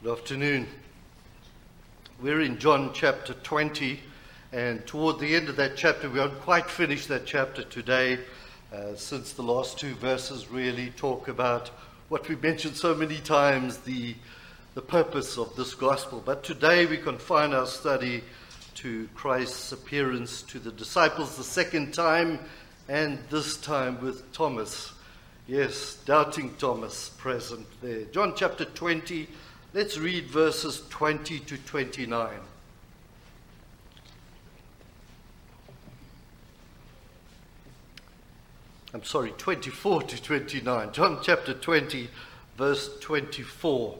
Good afternoon. We're in John chapter 20, and toward the end of that chapter, we won't quite finish that chapter today, since the last two verses really talk about what we mentioned so many times, the purpose of this gospel. But today we confine our study to Christ's appearance to the disciples the second time, and this time with Thomas. Yes, doubting Thomas present there. John chapter 20. Let's read verses 20 to 29. I'm sorry, 24 to 29. John chapter 20, verse 24.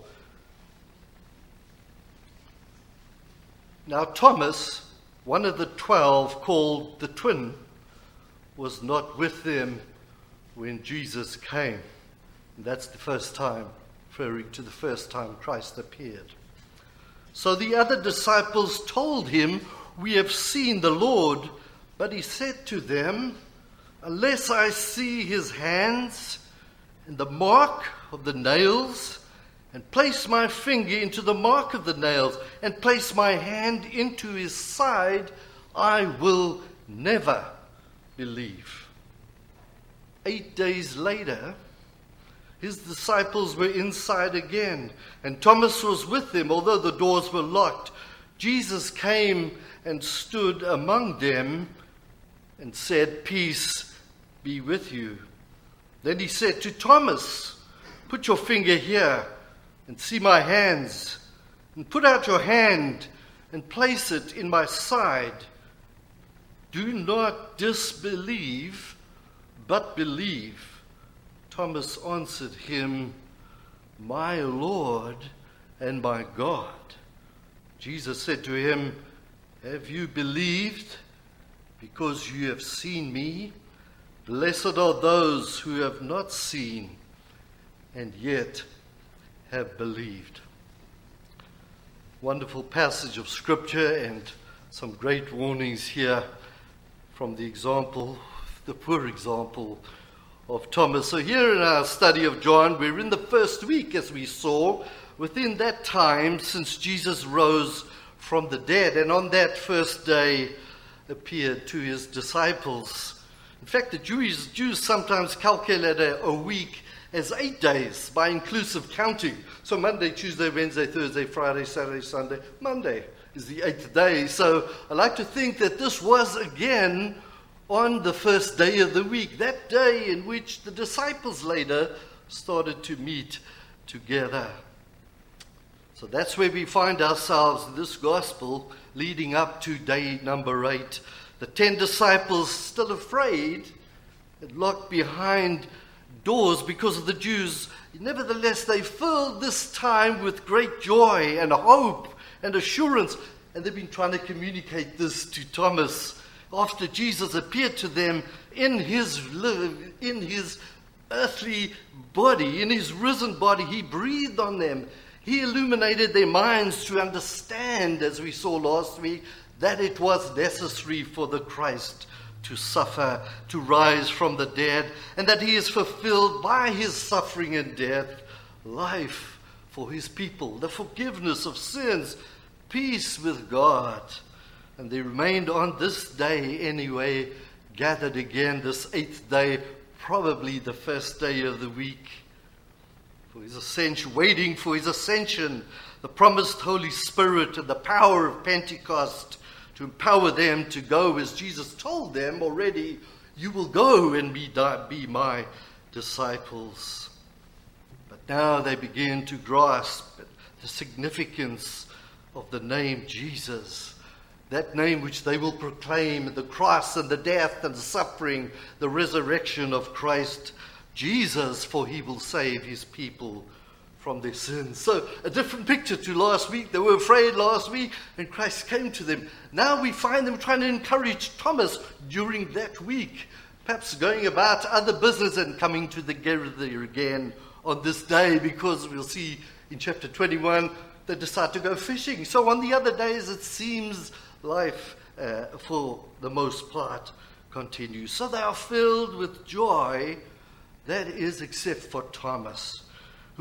Now Thomas, one of the 12 called the twin, was not with them when Jesus came. And that's the first time, referring to the first time Christ appeared. So the other disciples told him, "We have seen the Lord." But he said to them, "Unless I see his hands and the mark of the nails, and place my finger into the mark of the nails, and place my hand into his side, I will never believe." 8 days later, his disciples were inside again, and Thomas was with them, although the doors were locked. Jesus came and stood among them and said, "Peace be with you." Then he said to Thomas, "Put your finger here and see my hands, and put out your hand and place it in my side. Do not disbelieve, but believe." Thomas answered him, "My Lord and my God." Jesus said to him, "Have you believed because you have seen me? Blessed are those who have not seen and yet have believed." Wonderful passage of Scripture, and some great warnings here from the example, the poor example of Thomas. So here in our study of John, we're in the first week, as we saw, within that time since Jesus rose from the dead, and on that first day appeared to his disciples. In fact, the Jews sometimes calculate a week as 8 days by inclusive counting. So Monday, Tuesday, Wednesday, Thursday, Friday, Saturday, Sunday. Monday is the 8th day. So I like to think that this was again on the first day of the week, that day in which the disciples later started to meet together. So that's where we find ourselves in this gospel leading up to day number 8. The 10 disciples, still afraid and locked behind doors because of the Jews. Nevertheless, they filled this time with great joy and hope and assurance. And they've been trying to communicate this to Thomas. After Jesus appeared to them in his earthly body, in his risen body, he breathed on them. He illuminated their minds to understand, as we saw last week, that it was necessary for the Christ to suffer, to rise from the dead, and that he is fulfilled by his suffering and death, life for his people, the forgiveness of sins, peace with God. And they remained on this day anyway, gathered again this 8th day, probably the first day of the week, for his ascension, waiting for his ascension, the promised Holy Spirit and the power of Pentecost to empower them to go, as Jesus told them already, "You will go and be my disciples." But now they begin to grasp the significance of the name Jesus. That name which they will proclaim, the cross and the death and the suffering, the resurrection of Christ Jesus, for he will save his people from their sins. So a different picture to last week. They were afraid last week and Christ came to them. Now we find them trying to encourage Thomas during that week, perhaps going about other business and coming together again on this day, because we'll see in chapter 21 they decide to go fishing. So on the other days it seems life, for the most part, continues. So they are filled with joy, that is, except for Thomas, who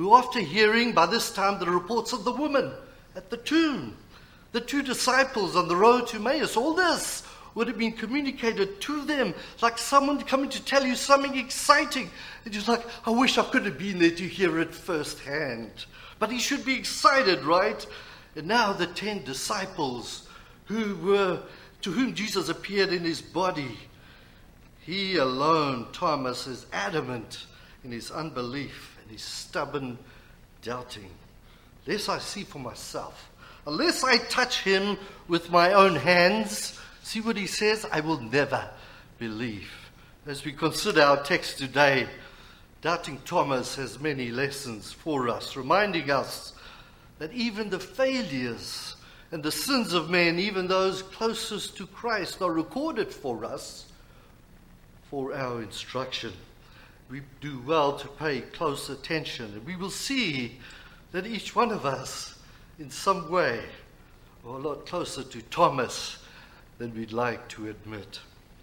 who, after hearing by this time the reports of the woman at the tomb, the 2 disciples on the road to Emmaus, all this would have been communicated to them like someone coming to tell you something exciting. And you're like, I wish I could have been there to hear it firsthand. But he should be excited, right? And now the 10 disciples to whom Jesus appeared in his body, he alone, Thomas, is adamant in his unbelief and his stubborn doubting. Unless I see for myself, unless I touch him with my own hands, see what he says, I will never believe. As we consider our text today, doubting Thomas has many lessons for us, reminding us that even the failures and the sins of men, even those closest to Christ, are recorded for us for our instruction. We do well to pay close attention, and we will see that each one of us, in some way, are a lot closer to Thomas than we'd like to admit.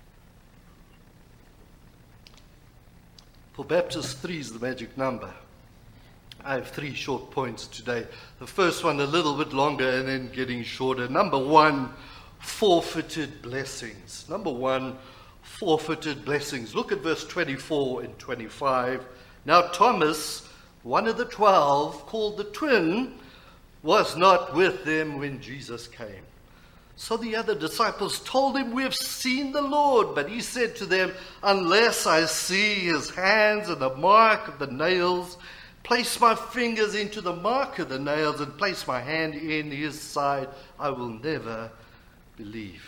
For Baptists, 3 is the magic number. I have 3 short points today. The first one a little bit longer and then getting shorter. Number 1, forfeited blessings. Number 1, forfeited blessings. Look at verse 24 and 25. Now Thomas, one of the 12, called the twin, was not with them when Jesus came. So the other disciples told him, we have seen the Lord. But he said to them, unless I see his hands and the mark of the nails, place my fingers into the mark of the nails, and place my hand in his side, I will never believe.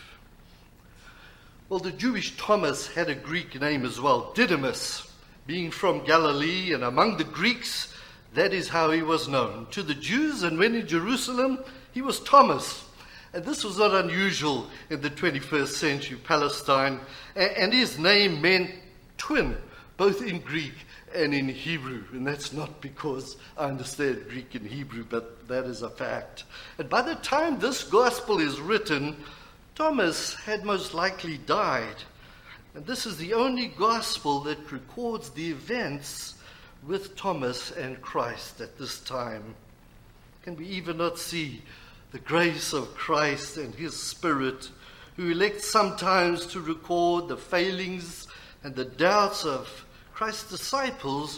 Well, the Jewish Thomas had a Greek name as well, Didymus. Being from Galilee and among the Greeks, that is how he was known. To the Jews, and when in Jerusalem, he was Thomas. And this was not unusual in the 21st century Palestine. And his name meant twin, both in Greek and in Hebrew. And that's not because I understand Greek and Hebrew, but that is a fact. And by the time this gospel is written, Thomas had most likely died. And this is the only gospel that records the events with Thomas and Christ at this time. Can we even not see the grace of Christ and his Spirit, who elects sometimes to record the failings and the doubts of Christ's disciples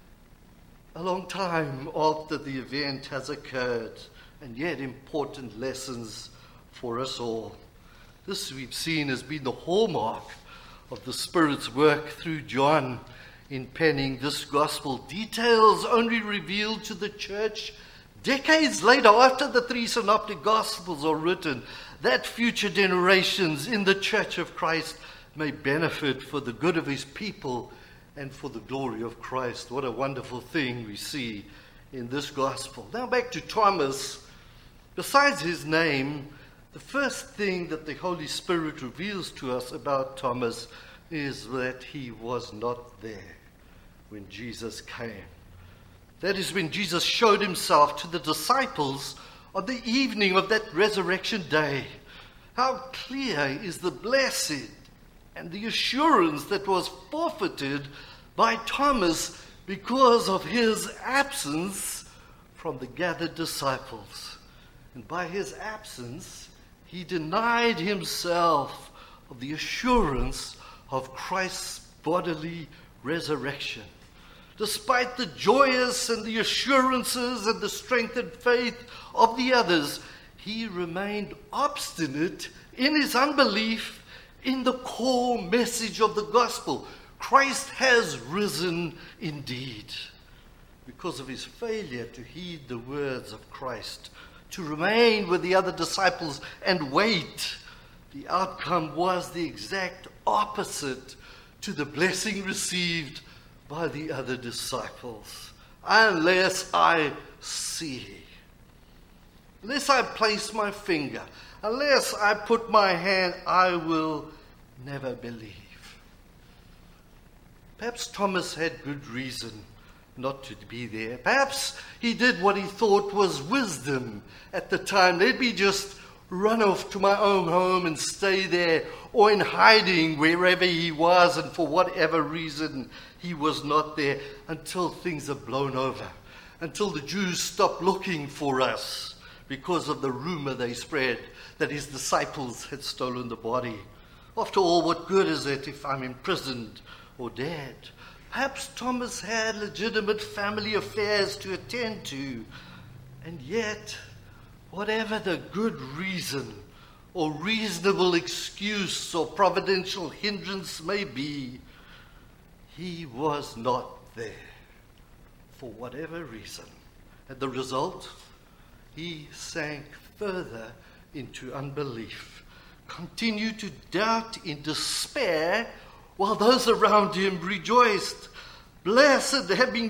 a long time after the event has occurred, and yet important lessons for us all. This we've seen has been the hallmark of the Spirit's work through John in penning this gospel. Details only revealed to the church decades later, after the 3 synoptic gospels are written, that future generations in the church of Christ may benefit for the good of his people and for the glory of Christ. What a wonderful thing we see in this gospel. Now back to Thomas. Besides his name, the first thing that the Holy Spirit reveals to us about Thomas is that he was not there when Jesus came. That is when Jesus showed himself to the disciples on the evening of that resurrection day. How clear is the blessing and the assurance that was forfeited by Thomas because of his absence from the gathered disciples. And by his absence, he denied himself of the assurance of Christ's bodily resurrection. Despite the joyous and the assurances and the strengthened faith of the others, he remained obstinate in his unbelief in the core message of the gospel. Christ has risen indeed. Because of his failure to heed the words of Christ, to remain with the other disciples and wait, the outcome was the exact opposite to the blessing received by the other disciples. Unless I see, unless I place my finger, unless I put my hand, I will never believe. Perhaps Thomas had good reason not to be there. Perhaps he did what he thought was wisdom at the time. Let me just run off to my own home and stay there, or in hiding wherever he was, and for whatever reason he was not there until things are blown over until the Jews stopped looking for us because of the rumor they spread that his disciples had stolen the body. After all, what good is it if I'm imprisoned or dead? Perhaps Thomas had legitimate family affairs to attend to. And yet, whatever the good reason or reasonable excuse or providential hindrance may be, he was not there for whatever reason. And the result, he sank further into unbelief, continued to doubt in despair, while those around him rejoiced. Blessed having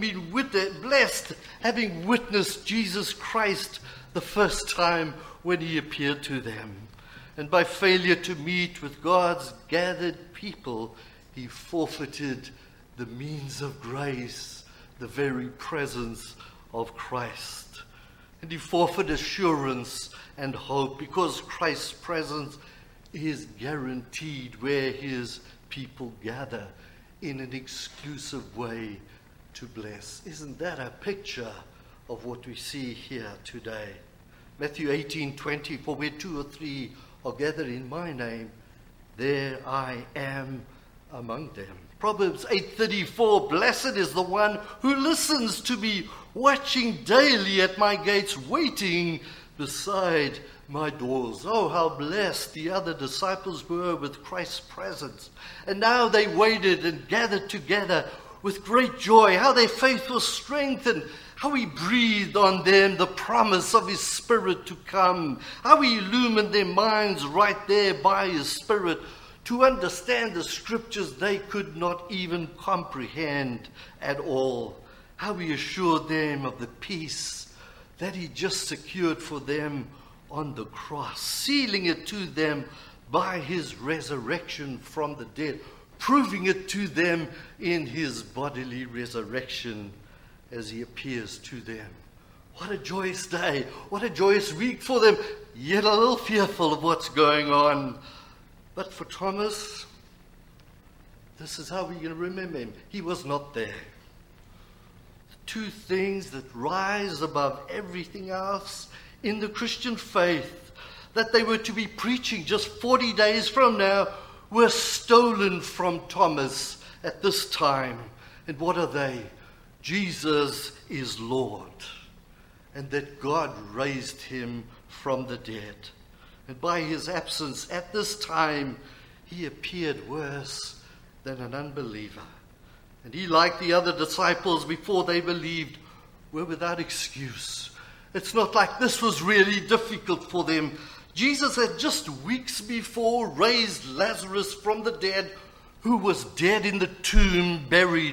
witnessed Jesus Christ the first time when he appeared to them. And by failure to meet with God's gathered people, he forfeited the means of grace, the very presence of Christ. And he forfeited assurance and hope, because Christ's presence is guaranteed where his people gather in an exclusive way to bless. Isn't that a picture of what we see here today? Matthew 18:20, for where 2 or 3 are gathered in my name, there I am among them. Proverbs 8:34, blessed is the one who listens to me, watching daily at my gates, waiting beside my doors. Oh, how blessed the other disciples were with Christ's presence. And now they waited and gathered together with great joy. How their faith was strengthened. How he breathed on them the promise of his Spirit to come. How he illumined their minds right there by his Spirit to understand the scriptures they could not even comprehend at all. How he assured them of the peace that he just secured for them on the cross, sealing it to them by his resurrection from the dead, proving it to them in his bodily resurrection as he appears to them. What a joyous day, what a joyous week for them, yet a little fearful of what's going on. But for Thomas, this is how we're going to remember him. He was not there. The two things that rise above everything else in the Christian faith, that they were to be preaching just 40 days from now, were stolen from Thomas at this time. And what are they? Jesus is Lord, and that God raised him from the dead. And by his absence at this time, he appeared worse than an unbeliever. And he, like the other disciples before they believed, were without excuse. It's not like this was really difficult for them. Jesus had just weeks before raised Lazarus from the dead, who was dead in the tomb, buried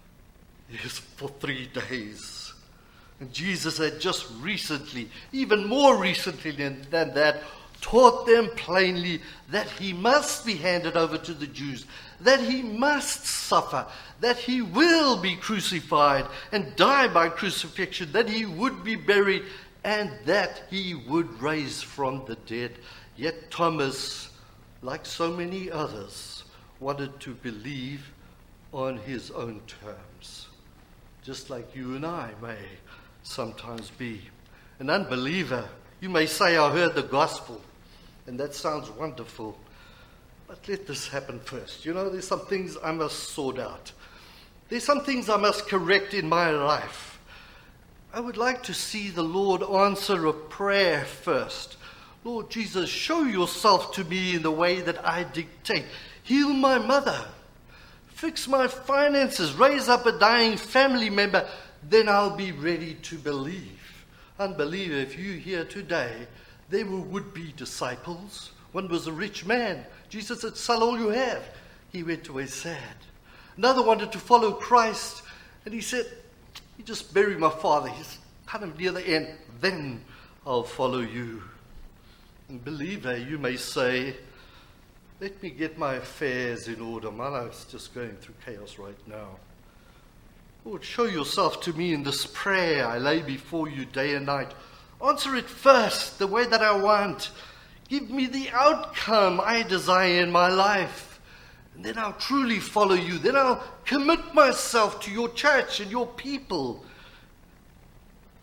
for 3 days. And Jesus had just recently, even more recently than that, taught them plainly that he must be handed over to the Jews, that he must suffer, that he will be crucified and die by crucifixion, that he would be buried, and that he would rise from the dead. Yet Thomas, like so many others, wanted to believe on his own terms, just like you and I may sometimes be. An unbeliever, you may say, I heard the gospel, and that sounds wonderful, but let this happen first. You know, there's some things I must sort out. There's some things I must correct in my life. I would like to see the Lord answer a prayer first. Lord Jesus, show yourself to me in the way that I dictate. Heal my mother. Fix my finances. Raise up a dying family member. Then I'll be ready to believe. Unbeliever, if you here today, there were would-be disciples. One was a rich man. Jesus said, sell all you have. He went away sad. Another wanted to follow Christ, and he said, you just bury my father. He's kind of near the end. Then I'll follow you. And believer, you may say, let me get my affairs in order. My life's just going through chaos right now. Lord, show yourself to me in this prayer I lay before you day and night. Answer it first, the way that I want. Give me the outcome I desire in my life. And then I'll truly follow you. Then I'll commit myself to your church and your people.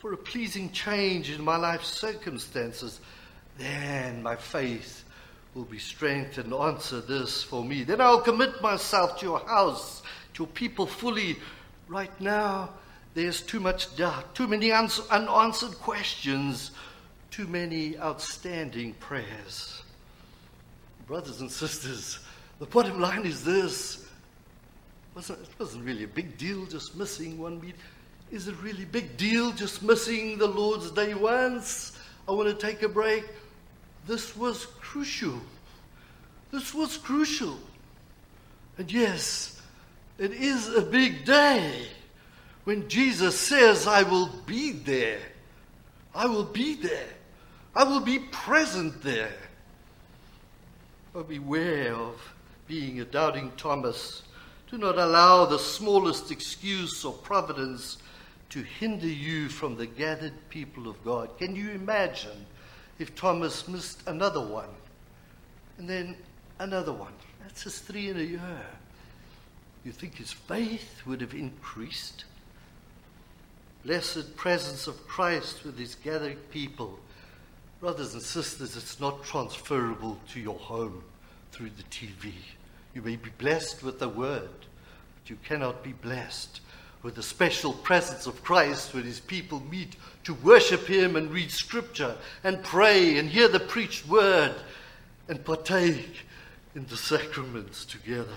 for a pleasing change in my life circumstances, then my faith will be strengthened. Answer this for me. Then I'll commit myself to your house, to your people fully. Right now, there's too much doubt, too many unanswered questions, too many outstanding prayers. Brothers and sisters, the bottom line is this. It wasn't really a big deal just missing one meeting. Is it really a big deal just missing the Lord's Day once? I want to take a break. This was crucial. This was crucial. And yes, it is a big day when Jesus says, I will be there. I will be there. I will be present there. But beware of being a doubting Thomas. Do not allow the smallest excuse or providence to hinder you from the gathered people of God. Can you imagine if Thomas missed another one, and then another one? That's just 3 in a year. You think his faith would have increased? Blessed presence of Christ with his gathered people. Brothers and sisters, it's not transferable to your home through the TV. You may be blessed with the word, but you cannot be blessed with the special presence of Christ when his people meet to worship him and read scripture and pray and hear the preached word and partake in the sacraments together.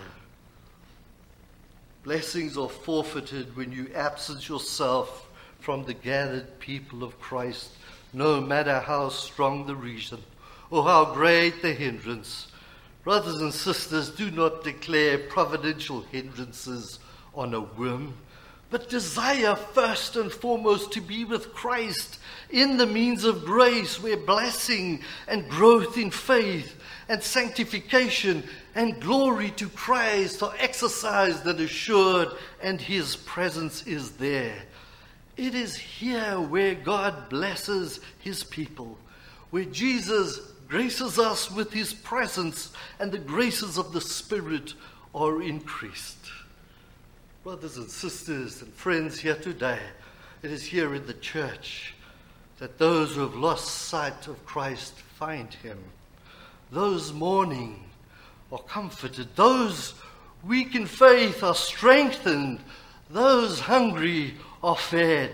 Blessings are forfeited when you absent yourself from the gathered people of Christ, no matter how strong the reason or how great the hindrance. Brothers and sisters, do not declare providential hindrances on a whim, but desire first and foremost to be with Christ in the means of grace, where blessing and growth in faith and sanctification and glory to Christ are exercised and assured, and his presence is there. It is here where God blesses his people, where Jesus graces us with his presence, and the graces of the Spirit are increased. Brothers and sisters and friends here today, it is here in the church that those who have lost sight of Christ find him. Those mourning are comforted. Those weak in faith are strengthened. Those hungry are fed.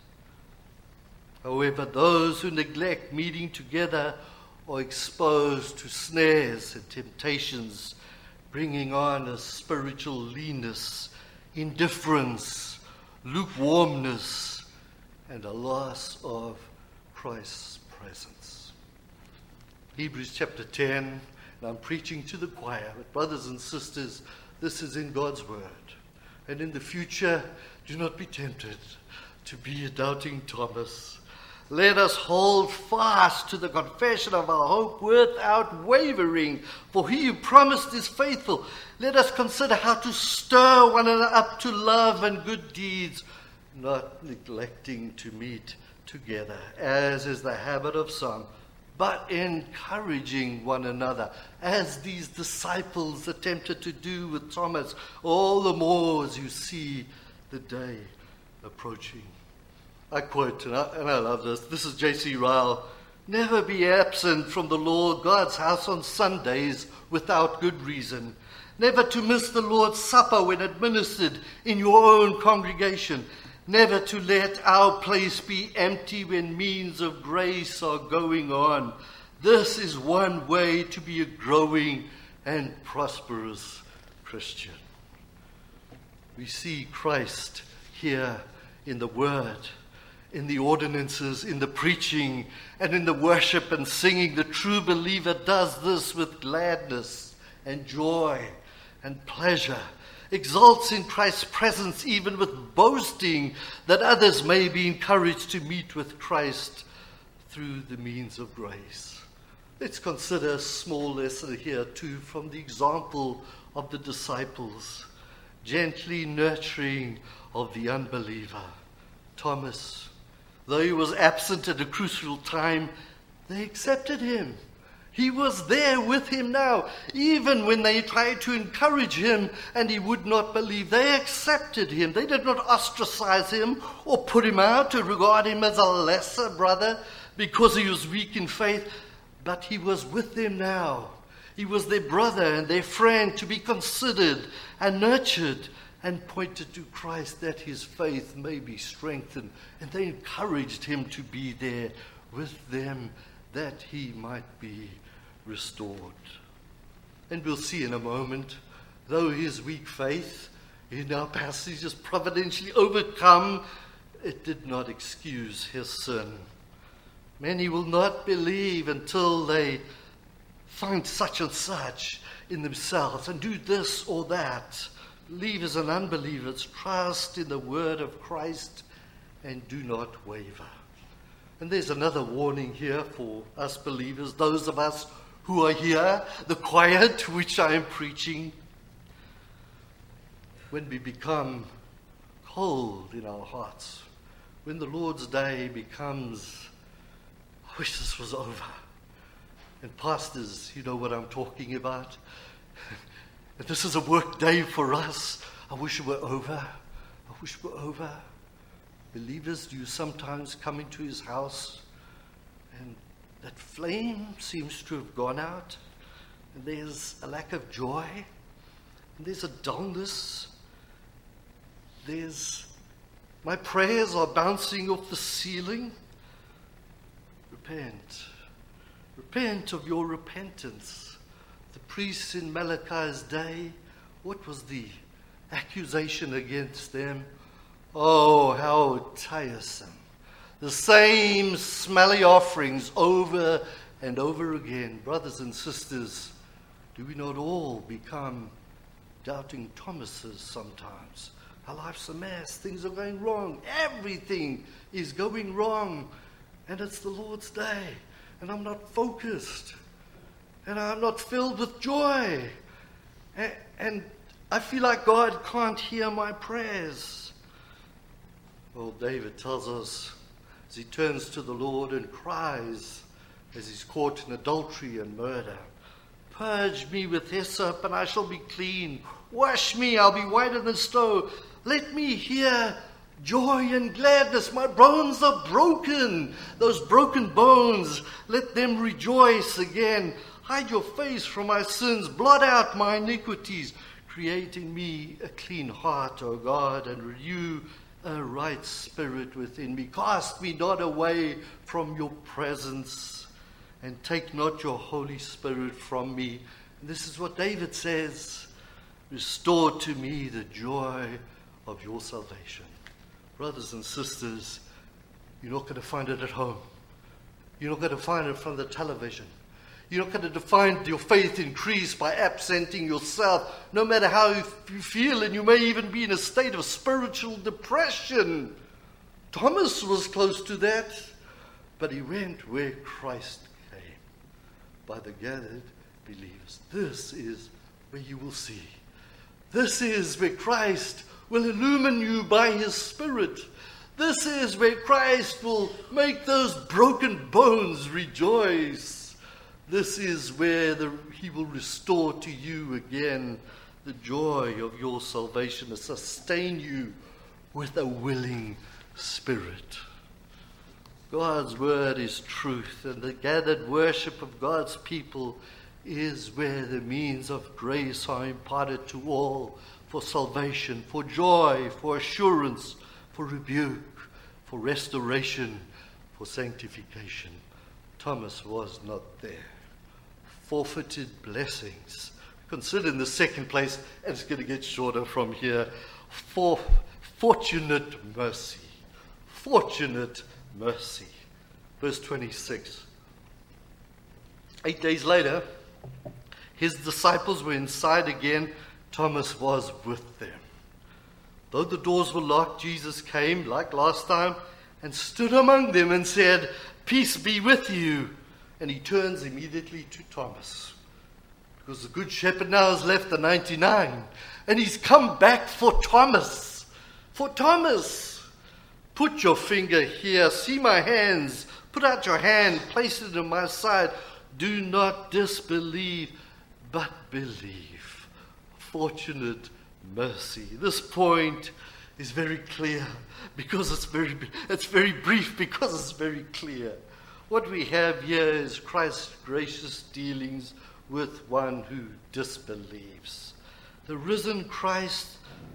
However, those who neglect meeting together are exposed to snares and temptations, bringing on a spiritual leanness, indifference, lukewarmness, and a loss of Christ's presence. Hebrews chapter 10, and I'm preaching to the choir, but brothers and sisters, this is in God's word. And in the future, do not be tempted to be a doubting Thomas. Let us hold fast to the confession of our hope without wavering, for he who promised is faithful. Let us consider how to stir one another up to love and good deeds, not neglecting to meet together, as is the habit of some, but encouraging one another, as these disciples attempted to do with Thomas, all the more as you see the day approaching. I quote, and I love this. This is J.C. Ryle. Never be absent from the Lord God's house on Sundays without good reason. Never to miss the Lord's Supper when administered in your own congregation. Never to let our place be empty when means of grace are going on. This is one way to be a growing and prosperous Christian. We see Christ here in the Word, in the ordinances, in the preaching, and in the worship and singing. The true believer does this with gladness and joy and pleasure, exalts in Christ's presence, even with boasting, that others may be encouraged to meet with Christ through the means of grace. Let's consider a small lesson here too from the example of the disciples, gently nurturing of the unbeliever. Thomas, though he was absent at a crucial time, they accepted him. He was there with him now. Even when they tried to encourage him and he would not believe, they accepted him. They did not ostracize him or put him out to regard him as a lesser brother because he was weak in faith. But he was with them now. He was their brother and their friend to be considered and nurtured and pointed to Christ that his faith may be strengthened. And they encouraged him to be there with them that he might be restored. And we'll see in a moment, though his weak faith in our passage is providentially overcome, it did not excuse his sin. Many will not believe until they find such and such in themselves and do this or that. Believers and unbelievers trust in the word of Christ and do not waver. And there's another warning here for us believers, those of us who are here, the choir to which I am preaching. When we become cold in our hearts, when the Lord's day becomes, I wish this was over. And pastors, you know what I'm talking about. And this is a work day for us. I wish it were over. I wish it were over. Believers, do you sometimes come into his house and that flame seems to have gone out, and there's a lack of joy, and there's a dullness, my prayers are bouncing off the ceiling? Repent. Repent of your repentance. The priests in Malachi's day, what was the accusation against them? Oh, how tiresome. The same smelly offerings over and over again. Brothers and sisters, do we not all become doubting Thomases sometimes? Our life's a mess. Things are going wrong. Everything is going wrong. And it's the Lord's day. And I'm not focused. And I'm not filled with joy. And I feel like God can't hear my prayers. Well, David tells us as he turns to the Lord and cries as he's caught in adultery and murder, "Purge me with hyssop and I shall be clean. Wash me, I'll be whiter than snow. Let me hear joy and gladness. My bones are broken. Those broken bones, let them rejoice again. Hide your face from my sins. Blot out my iniquities. Create in me a clean heart, O God, and renew a right spirit within me. Cast me not away from your presence, and take not your Holy Spirit from me." And this is what David says, "Restore to me the joy of your salvation." Brothers and sisters, you're not going to find it at home. You're not going to find it from the television. You're not going to find your faith increase by absenting yourself, no matter how you feel, and you may even be in a state of spiritual depression. Thomas was close to that, but he went where Christ came, by the gathered believers. This is where you will see. This is where Christ will illumine you by his Spirit. This is where Christ will make those broken bones rejoice. This is where he will restore to you again the joy of your salvation and sustain you with a willing spirit. God's word is truth, and the gathered worship of God's people is where the means of grace are imparted to all for salvation, for joy, for assurance, for rebuke, for restoration, for sanctification. Thomas was not there. Forfeited blessings. Consider in the second place, and it's going to get shorter from here, for fortunate mercy. Fortunate mercy. Verse 26. 8 days later, his disciples were inside again. Thomas was with them. Though the doors were locked, Jesus came, like last time, and stood among them and said, "Peace be with you." And he turns immediately to Thomas, because the good shepherd now has left the 99, and he's come back for Thomas. For Thomas, "Put your finger here, see my hands, put out your hand, place it in my side. do not disbelieve, but believe. Fortunate mercy. This point is very clear because it's very brief because it's very clear. What we have here is Christ's gracious dealings with one who disbelieves. The risen Christ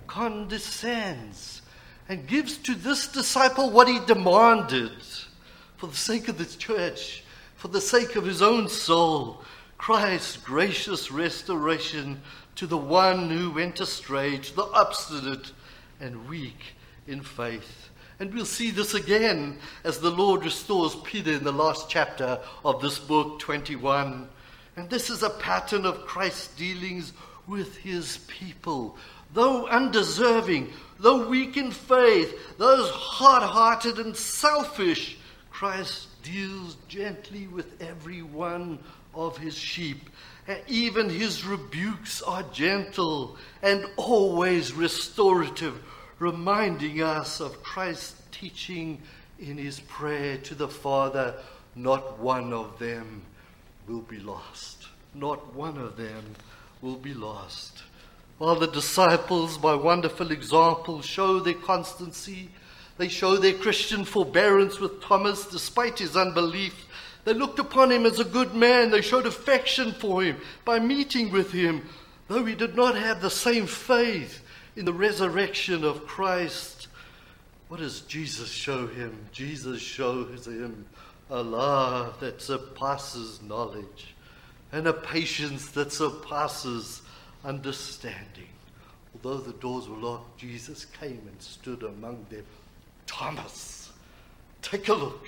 condescends and gives to this disciple what he demanded for the sake of the church, for the sake of his own soul. Christ's gracious restoration to the one who went astray, to the obstinate and weak in faith. And we'll see this again as the Lord restores Peter in the last chapter of this book, 21. And this is a pattern of Christ's dealings with his people. Though undeserving, though weak in faith, those hard-hearted and selfish, Christ deals gently with every one of his sheep. And even his rebukes are gentle and always restorative, reminding us of Christ's teaching in his prayer to the Father, not one of them will be lost. Not one of them will be lost. While the disciples, by wonderful examples, show their constancy, they show their Christian forbearance with Thomas despite his unbelief. They looked upon him as a good man. They showed affection for him by meeting with him, though he did not have the same faith in the resurrection of Christ. What does Jesus show him? Jesus shows him a love that surpasses knowledge and a patience that surpasses understanding. Although the doors were locked, Jesus came and stood among them. Thomas, take a look,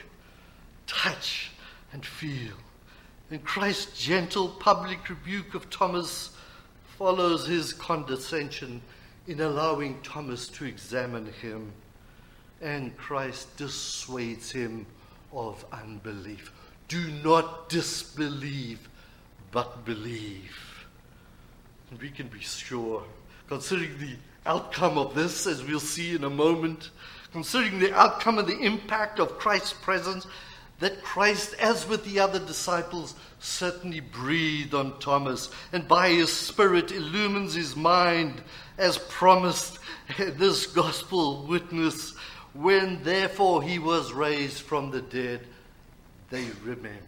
touch and feel. And Christ's gentle public rebuke of Thomas follows his condescension in allowing Thomas to examine him. And Christ dissuades him of unbelief. Do not disbelieve, but believe. And we can be sure, considering the outcome of this, as we'll see in a moment, considering the outcome and the impact of Christ's presence, that Christ, as with the other disciples, certainly breathed on Thomas, and by his Spirit illumines his mind, as promised this gospel witness. When therefore he was raised from the dead, they remembered.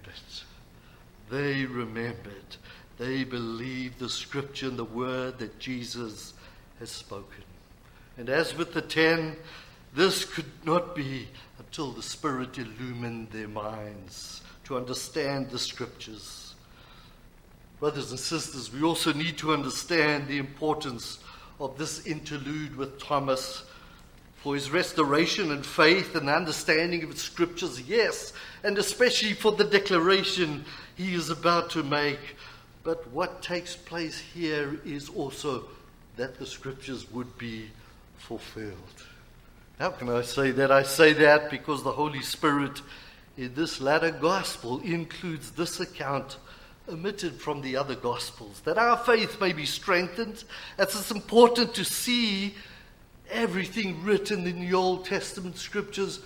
They remembered. They believed the scripture and the word that Jesus has spoken. And as with the 10, this could not be until the Spirit illumined their minds to understand the scriptures. Brothers and sisters, we also need to understand the importance of this interlude with Thomas for his restoration and faith and understanding of the scriptures, yes, and especially for the declaration he is about to make. But what takes place here is also that the scriptures would be fulfilled. How can I say that? I say that because the Holy Spirit in this latter gospel includes this account omitted from the other gospels, that our faith may be strengthened. It's important to see everything written in the Old Testament scriptures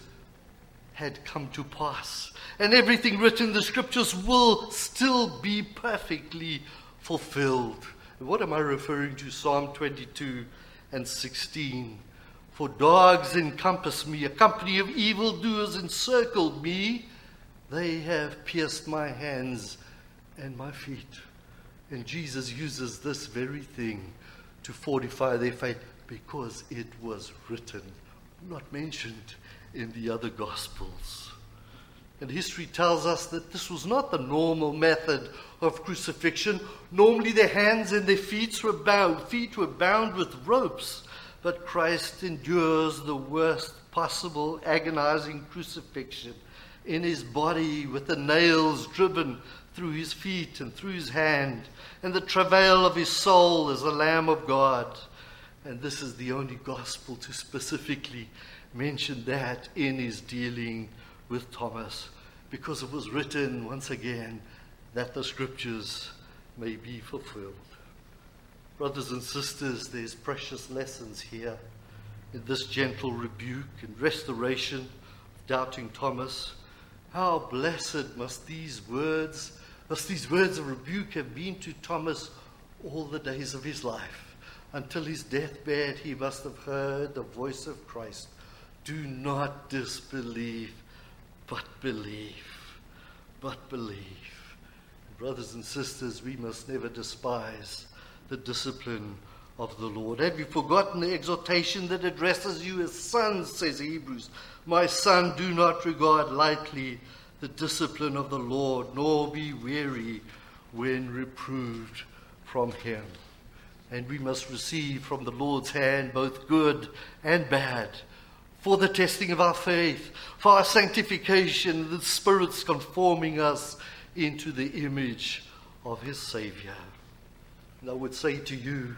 had come to pass. And everything written in the scriptures will still be perfectly fulfilled. And what am I referring to? Psalm 22 and 16. For dogs encompass me, a company of evildoers encircled me. They have pierced my hands and my feet. And Jesus uses this very thing to fortify their faith because it was written, not mentioned in the other Gospels. And history tells us that this was not the normal method of crucifixion. Normally their hands and their feet were bound with ropes. But Christ endures the worst possible agonizing crucifixion in his body, with the nails driven through his feet and through his hand, and the travail of his soul as the Lamb of God. And this is the only gospel to specifically mention that in his dealing with Thomas, because it was written once again that the scriptures may be fulfilled. Brothers and sisters, there's precious lessons here in this gentle rebuke and restoration of doubting Thomas. How blessed must these words Thus these words of rebuke have been to Thomas all the days of his life. Until his deathbed, he must have heard the voice of Christ. Do not disbelieve, but believe. But believe. Brothers and sisters, we must never despise the discipline of the Lord. Have you forgotten the exhortation that addresses you as sons, says Hebrews? My son, do not regard lightly the discipline of the Lord, nor be weary when reproved from him. And we must receive from the Lord's hand both good and bad, for the testing of our faith, for our sanctification, the Spirit's conforming us into the image of his Savior. And I would say to you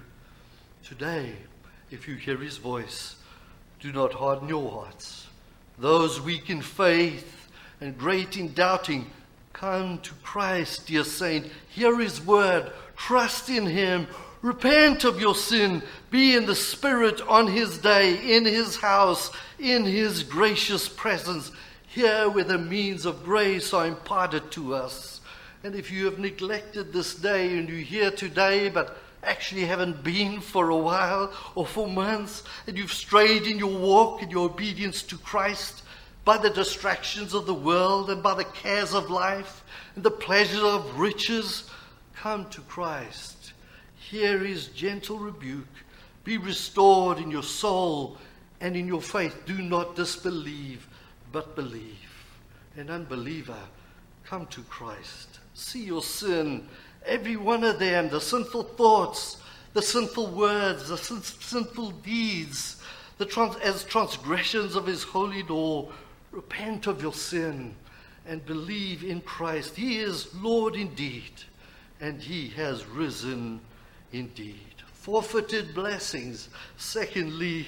today, if you hear his voice, do not harden your hearts. Those weak in faith and great in doubting, come to Christ, dear saint. Hear his word. Trust in him. Repent of your sin. Be in the Spirit on his day, in his house, in his gracious presence, here where the means of grace are imparted to us. And if you have neglected this day and you're here today but actually haven't been for a while or for months, and you've strayed in your walk and your obedience to Christ by the distractions of the world and by the cares of life and the pleasure of riches, come to Christ. Hear his gentle rebuke. Be restored in your soul and in your faith. Do not disbelieve, but believe. An unbeliever, come to Christ. See your sin, every one of them, the sinful thoughts, the sinful words, the sinful deeds, as transgressions of his holy law. Repent of your sin and believe in Christ. He is Lord indeed, and he has risen indeed. Forfeited blessings. Secondly,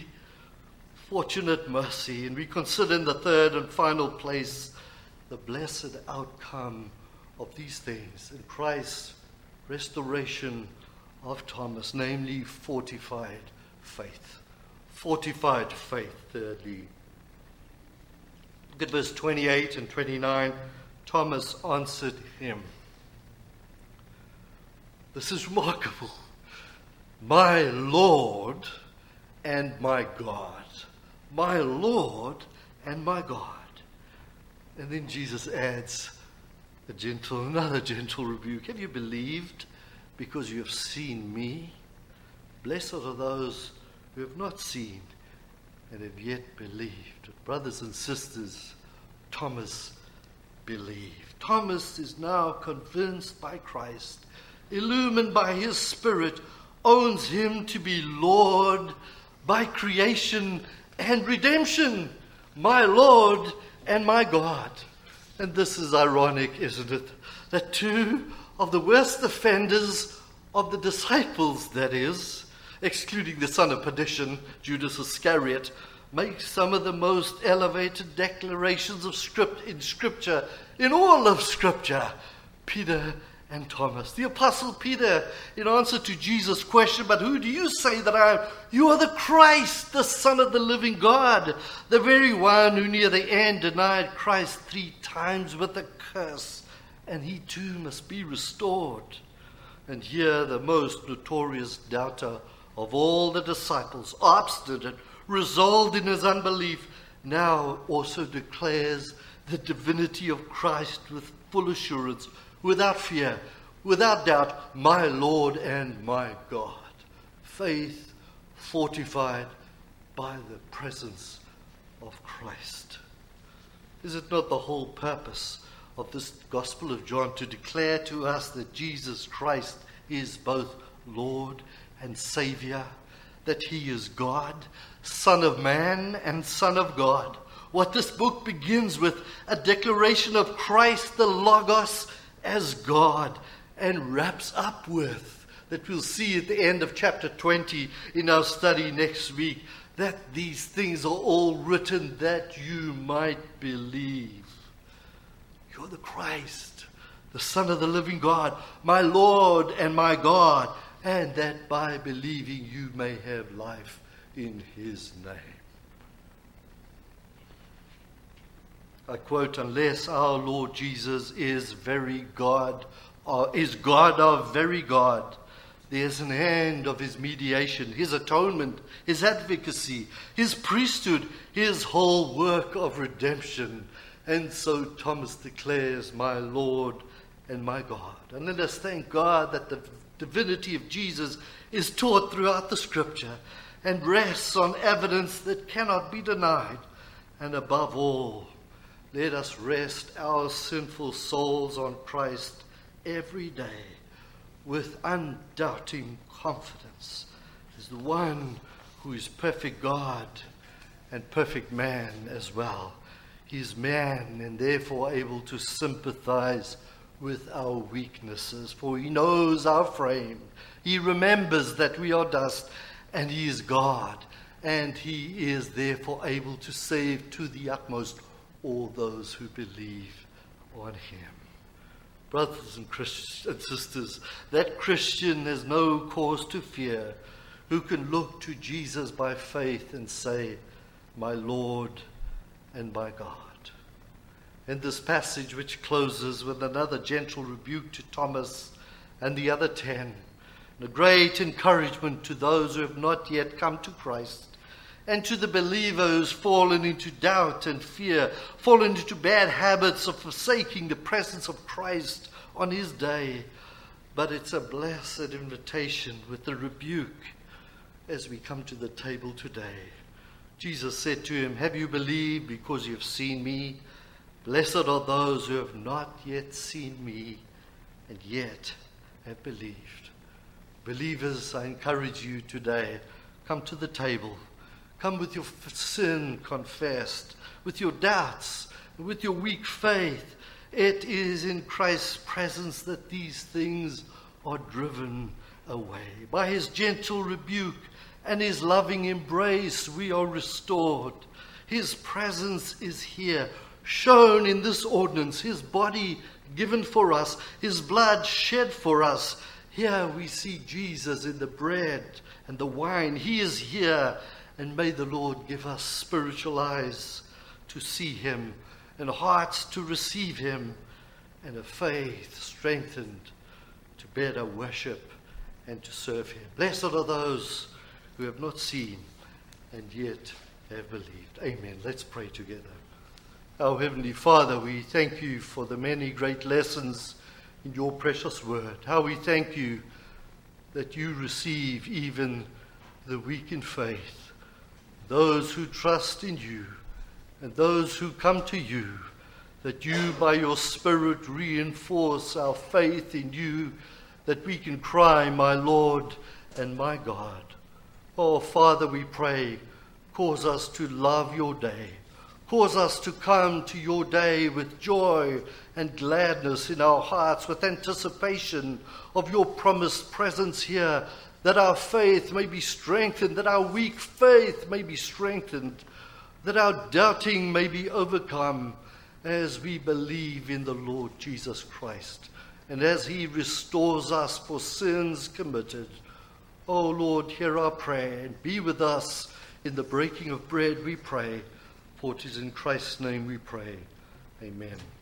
fortunate mercy. And we consider in the third and final place the blessed outcome of these things in Christ's restoration of Thomas, namely fortified faith. Fortified faith, thirdly. Look at verse 28 and 29. Thomas answered him. This is remarkable. My Lord and my God. My Lord and my God. And then Jesus adds another gentle rebuke. Have you believed because you have seen me? Blessed are those who have not seen and have yet believed. Brothers and sisters, Thomas believed. Thomas is now convinced by Christ, illumined by his Spirit, owns him to be Lord by creation and redemption. My Lord and my God. And this is ironic, isn't it? That two of the worst offenders of the disciples, that is, excluding the son of perdition, Judas Iscariot, make some of the most elevated declarations of in Scripture, in all of Scripture. Peter and Thomas. The Apostle Peter, in answer to Jesus' question, but who do you say that I am? You are the Christ, the Son of the living God, the very one who near the end denied Christ 3 times with a curse, and he too must be restored. And here the most notorious doubter of all the disciples, obstinate, resolved in his unbelief, now also declares the divinity of Christ with full assurance, without fear, without doubt, my Lord and my God. Faith fortified by the presence of Christ. Is it not the whole purpose of this Gospel of John to declare to us that Jesus Christ is both Lord and Savior, that he is God, Son of Man and Son of God? What this book begins with, a declaration of Christ, the Logos, as God, and wraps up with, that we'll see at the end of chapter 20 in our study next week, that these things are all written that you might believe. You're the Christ, the Son of the living God, my Lord and my God, and that by believing you may have life in his name. I quote, unless our Lord Jesus is God our very God, there's an end of his mediation, his atonement, his advocacy, his priesthood, his whole work of redemption. And so Thomas declares, my Lord and my God. And let us thank God that the divinity of Jesus is taught throughout the Scripture and rests on evidence that cannot be denied. And above all, let us rest our sinful souls on Christ every day with undoubting confidence as the one who is perfect God and perfect man as well. He is man and therefore able to sympathize with our weaknesses, for he knows our frame. He remembers that we are dust, and he is God, and he is therefore able to save to the utmost all those who believe on him. Brothers and sisters, that Christian has no cause to fear, who can look to Jesus by faith and say, my Lord and my God. In this passage, which closes with another gentle rebuke to Thomas and the other 10, and a great encouragement to those who have not yet come to Christ, and to the believer who's fallen into doubt and fear, fallen into bad habits of forsaking the presence of Christ on his day. But it's a blessed invitation with the rebuke as we come to the table today. Jesus said to him, have you believed because you have seen me? Blessed are those who have not yet seen me and yet have believed. Believers, I encourage you today, come to the table. Come with your sin confessed, with your doubts, with your weak faith. It is in Christ's presence that these things are driven away. By his gentle rebuke and his loving embrace, we are restored. His presence is here, shown in this ordinance, his body given for us, his blood shed for us. Here we see Jesus in the bread and the wine. He is here. And may the Lord give us spiritual eyes to see him, and hearts to receive him, and a faith strengthened to better worship and to serve him. Blessed are those who have not seen and yet have believed. Amen. Let's pray together. Our Heavenly Father, we thank you for the many great lessons in your precious word. How we thank you that you receive even the weak in faith, those who trust in you, and those who come to you, that you by your Spirit reinforce our faith in you, that we can cry, my Lord and my God. Oh, Father, we pray, cause us to love your day. Cause us to come to your day with joy and gladness in our hearts, with anticipation of your promised presence here, that our faith may be strengthened, that our weak faith may be strengthened, that our doubting may be overcome as we believe in the Lord Jesus Christ, and as he restores us for sins committed. Oh Lord, hear our prayer and be with us in the breaking of bread, we pray, for it is in Christ's name we pray. Amen.